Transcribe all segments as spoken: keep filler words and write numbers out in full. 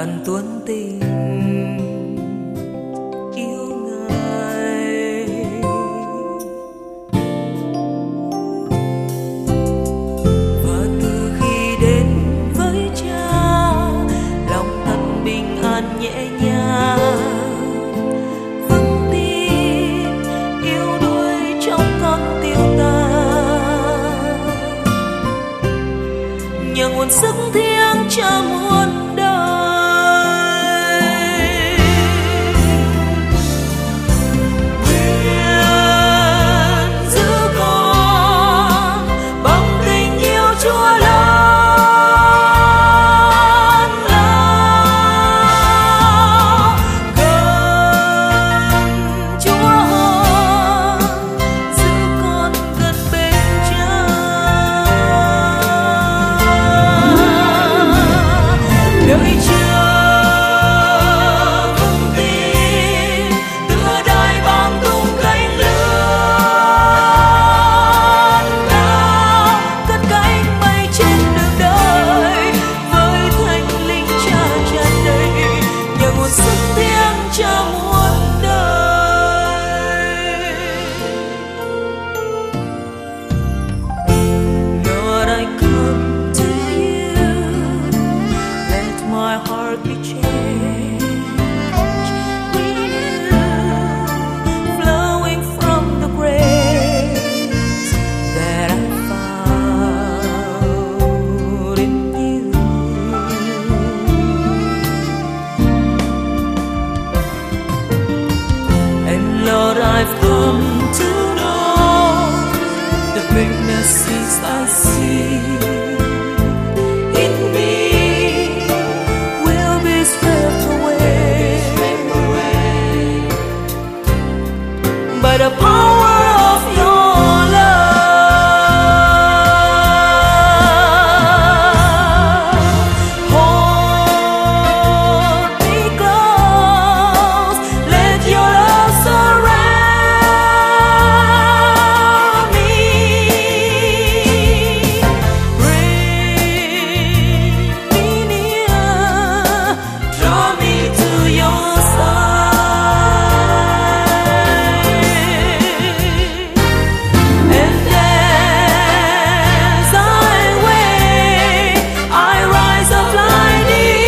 ngàn tuấn tình yêu Ngài. Và từ khi đến với Cha, lòng thân bình an nhẹ nhàng, vững tin yêu đuổi trong con tiêu tan, nhờ nguồn sức thiêng Cha muôn đời. Nguyện giữ con bằng tình yêu Chúa lớn lao, gần Chúa hơn, giữ con gần bên Cha. Đợi chờ vững tin, tựa đai bám tung cánh lươn cao, cất cánh bay trên đường đời với thánh linh Cha tràn đầy, nhờ nguồn sức thiêng Cha muôn đời. Lord, I come to you, let my heart be changed, renewed, flowing from the grace that I found in you. And Lord, I've come to know the weaknesses I see in me will be swept away by the power of your love. Hold me close, let your love surround me. Bring me near, draw me to your side. And as I wait, I rise up like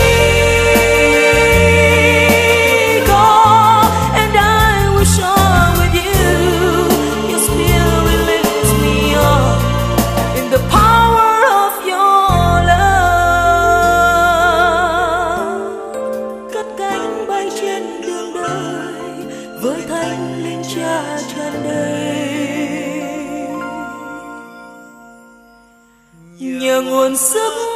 eagle, and I will soar with you. Your spirit lifts me up in the power of your love. Cất cánh bay trên đường đời với thánh linh Cha tràn đầy, nhờ nguồn sức